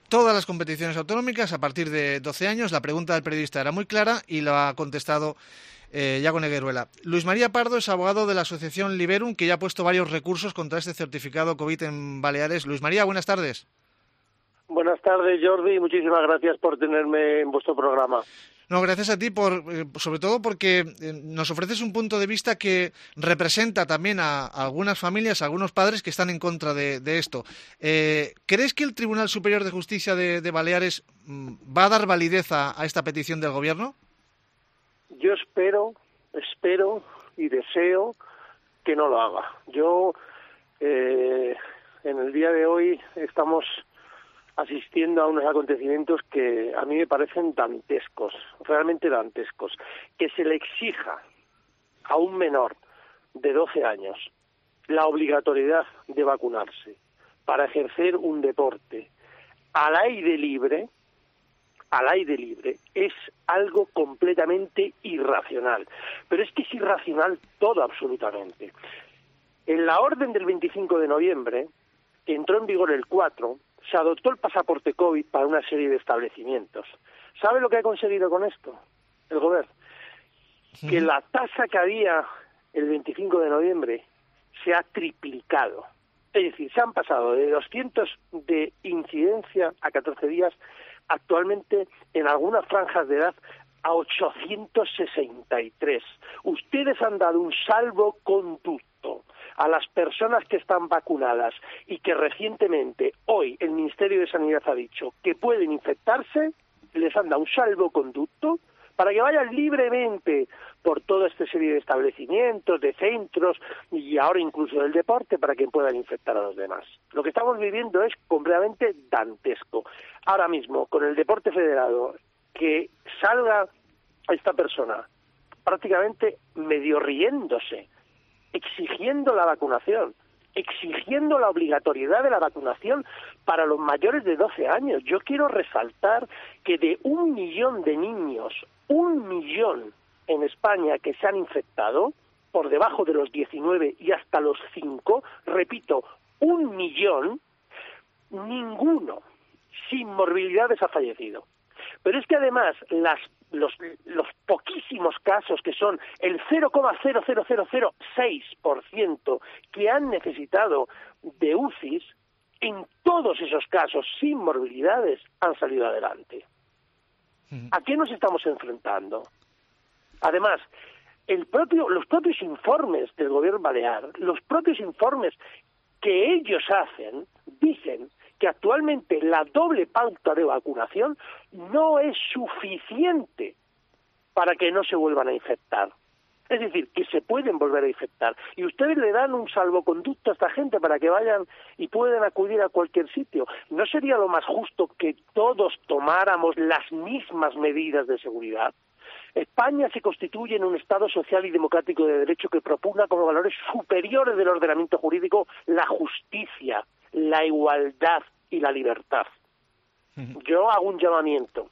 todas las competiciones autonómicas a partir de 12 años. La pregunta del periodista era muy clara y la ha contestado Iago Negueruela. Luis María Pardo es abogado de la asociación Liberum, que ya ha puesto varios recursos contra este certificado COVID en Baleares. Luis María, buenas tardes. Buenas tardes, Jordi. Muchísimas gracias por tenerme en vuestro programa. No, gracias a ti, sobre todo porque nos ofreces un punto de vista que representa también a algunas familias, a algunos padres que están en contra de esto. ¿Crees que el Tribunal Superior de Justicia de Baleares va a dar validez a esta petición del Gobierno? Yo espero y deseo que no lo haga. Yo, en el día de hoy, estamos asistiendo a unos acontecimientos que a mí me parecen dantescos, realmente dantescos. Que se le exija a un menor de 12 años la obligatoriedad de vacunarse para ejercer un deporte al aire libre, es algo completamente irracional. Pero es que es irracional todo absolutamente. En la orden del 25 de noviembre, que entró en vigor el 4, se adoptó el pasaporte COVID para una serie de establecimientos. ¿Sabe lo que ha conseguido con esto el Gobierno? Que la tasa que había el 25 de noviembre se ha triplicado. Es decir, se han pasado de 200 de incidencia a 14 días, actualmente en algunas franjas de edad, a 863. Ustedes han dado un salvoconducto a las personas que están vacunadas y que recientemente, hoy, el Ministerio de Sanidad ha dicho que pueden infectarse, les han dado un salvoconducto para que vayan libremente por toda esta serie de establecimientos, de centros y ahora incluso del deporte para que puedan infectar a los demás. Lo que estamos viviendo es completamente dantesco. Ahora mismo, con el deporte federado, que salga esta persona prácticamente medio riéndose, exigiendo la vacunación, exigiendo la obligatoriedad de la vacunación para los mayores de 12 años. Yo quiero resaltar que de 1 millón de niños, 1 millón en España que se han infectado, por debajo de los 19 y hasta los 5, repito, 1 millón, ninguno sin morbilidades ha fallecido. Pero es que además los poquísimos casos, que son el 0,00006% que han necesitado de UCIs, en todos esos casos sin morbilidades han salido adelante. ¿A qué nos estamos enfrentando? Además, los propios informes del Gobierno balear, los propios informes que ellos hacen, dicen que actualmente la doble pauta de vacunación no es suficiente para que no se vuelvan a infectar. Es decir, que se pueden volver a infectar. Y ustedes le dan un salvoconducto a esta gente para que vayan y puedan acudir a cualquier sitio. ¿No sería lo más justo que todos tomáramos las mismas medidas de seguridad? España se constituye en un Estado social y democrático de derecho que propugna como valores superiores del ordenamiento jurídico la justicia, la igualdad y la libertad. Yo hago un llamamiento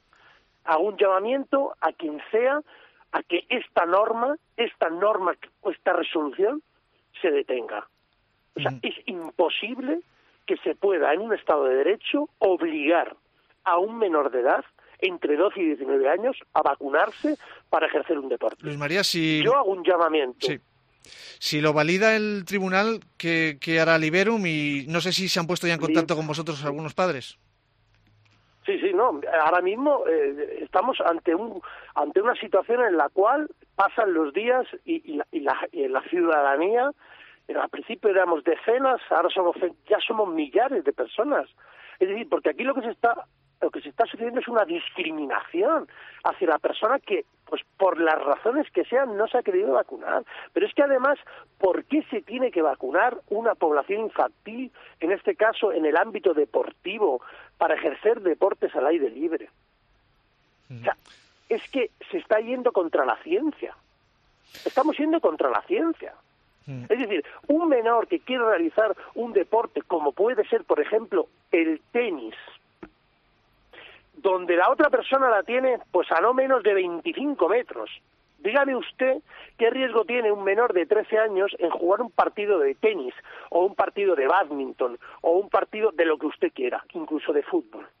a quien sea a que esta norma, esta resolución se detenga. O sea, es imposible que se pueda en un Estado de Derecho obligar a un menor de edad entre 12 y 19 años a vacunarse para ejercer un deporte. Luis María, Yo hago un llamamiento. Sí. Si lo valida el tribunal, ¿qué hará Liberum? Y no sé si se han puesto ya en contacto con vosotros algunos padres. Sí, no. Ahora mismo estamos ante una situación en la cual pasan los días y la ciudadanía, al principio éramos decenas, ahora ya somos millares de personas. Es decir, porque aquí lo que se está sucediendo es una discriminación hacia la persona que, pues por las razones que sean, no se ha querido vacunar. Pero es que además, ¿por qué se tiene que vacunar una población infantil, en este caso en el ámbito deportivo, para ejercer deportes al aire libre? O sea, es que se está yendo contra la ciencia. Estamos yendo contra la ciencia. Es decir, un menor que quiere realizar un deporte como puede ser, por ejemplo, el tenis, donde la otra persona la tiene pues a no menos de 25 metros. Dígame usted qué riesgo tiene un menor de 13 años en jugar un partido de tenis, o un partido de bádminton, o un partido de lo que usted quiera, incluso de fútbol,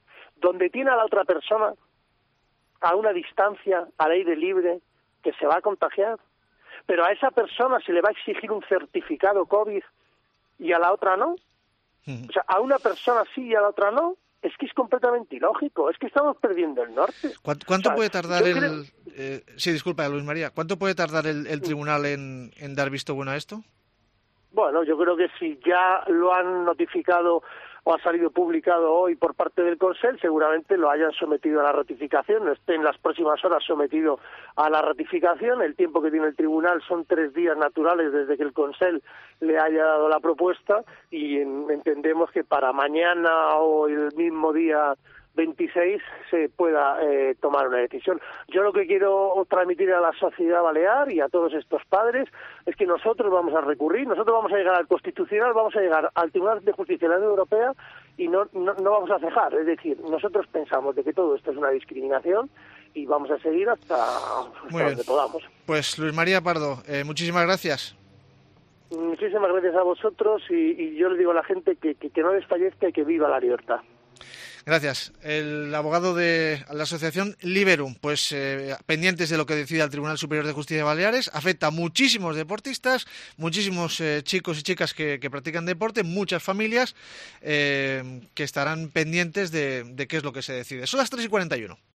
donde tiene a la otra persona a una distancia, al aire libre, que se va a contagiar. Pero a esa persona se le va a exigir un certificado COVID y a la otra no. O sea, a una persona sí y a la otra no. Es que es completamente ilógico. Es que estamos perdiendo el norte. ¿Cuánto puede tardar sí, disculpa, Luis María. ¿Cuánto puede tardar el tribunal en dar visto bueno a esto? Bueno, yo creo que si ya lo han notificado o ha salido publicado hoy por parte del Consell, seguramente lo hayan sometido a la ratificación, esté en las próximas horas sometido a la ratificación. El tiempo que tiene el tribunal son 3 días naturales desde que el Consell le haya dado la propuesta, y entendemos que para mañana o el mismo día 26 se pueda tomar una decisión. Yo lo que quiero transmitir a la sociedad balear y a todos estos padres es que nosotros vamos a recurrir, nosotros vamos a llegar al Constitucional, vamos a llegar al Tribunal de Justicia de la Unión Europea y no vamos a cejar. Es decir, nosotros pensamos de que todo esto es una discriminación y vamos a seguir hasta donde podamos. Pues Luis María Pardo, muchísimas gracias. Muchísimas gracias a vosotros y yo le digo a la gente que no desfallezca y que viva la libertad. Gracias. El abogado de la asociación Liberum, pues pendientes de lo que decida el Tribunal Superior de Justicia de Baleares, afecta a muchísimos deportistas, muchísimos chicos y chicas que practican deporte, muchas familias que estarán pendientes de qué es lo que se decide. Son las 3:41.